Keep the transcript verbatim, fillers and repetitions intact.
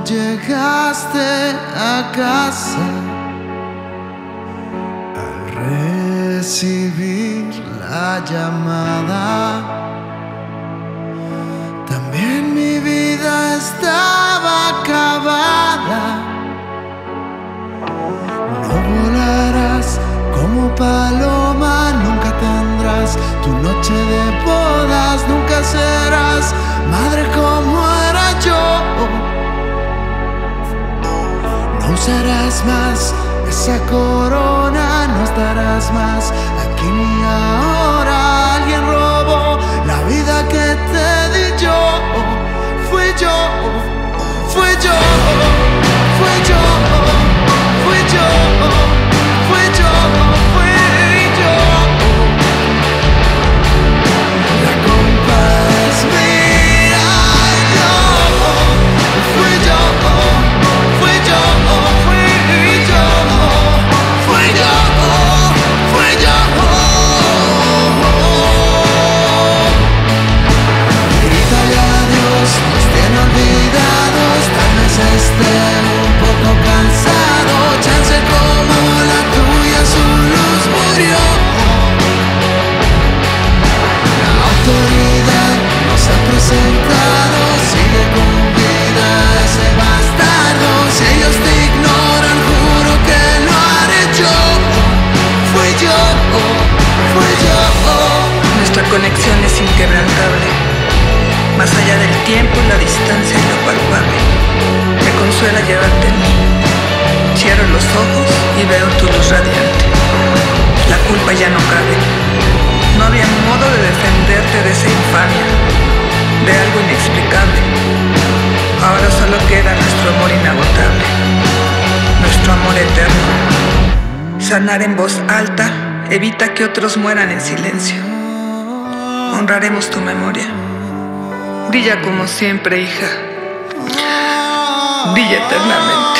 llegaste a casa al recibir la llamada. También mi vida estaba acabada. No volarás como paloma, nunca tendrás tu noche de bodas, nunca serás madre como era yo. No usarás más esa corona, no estarás más aquí ni ahora. Alguien robó la vida que te di yo. Fui yo, fui yo, fui yo, fui yo, fui yo, fui yo. La culpa es mía, yo fui yo, fui yo, fui yo, fui yo, fui yo. Grítale a Dios, nos tiene olvidados, tal vez esté un poco cansado. Chance como la tuya, su luz murió. La autoridad nos ha presentado, sigue con vida ese bastardo. Si ellos te ignoran, juro que lo haré yo. Fui yo, fui yo. Nuestra conexión es inquebrantable, más allá del tiempo, la distancia y lo palpable. Me consuela llevarte en mí. Cierro los ojos y veo tu luz radiante. La culpa ya no cabe. No había modo de defenderte de esa infamia, de algo inexplicable. Ahora solo queda nuestro amor inagotable, nuestro amor eterno. Sanar en voz alta evita que otros mueran en silencio. Honraremos tu memoria. Brilla como siempre, hija. Brilla eternamente.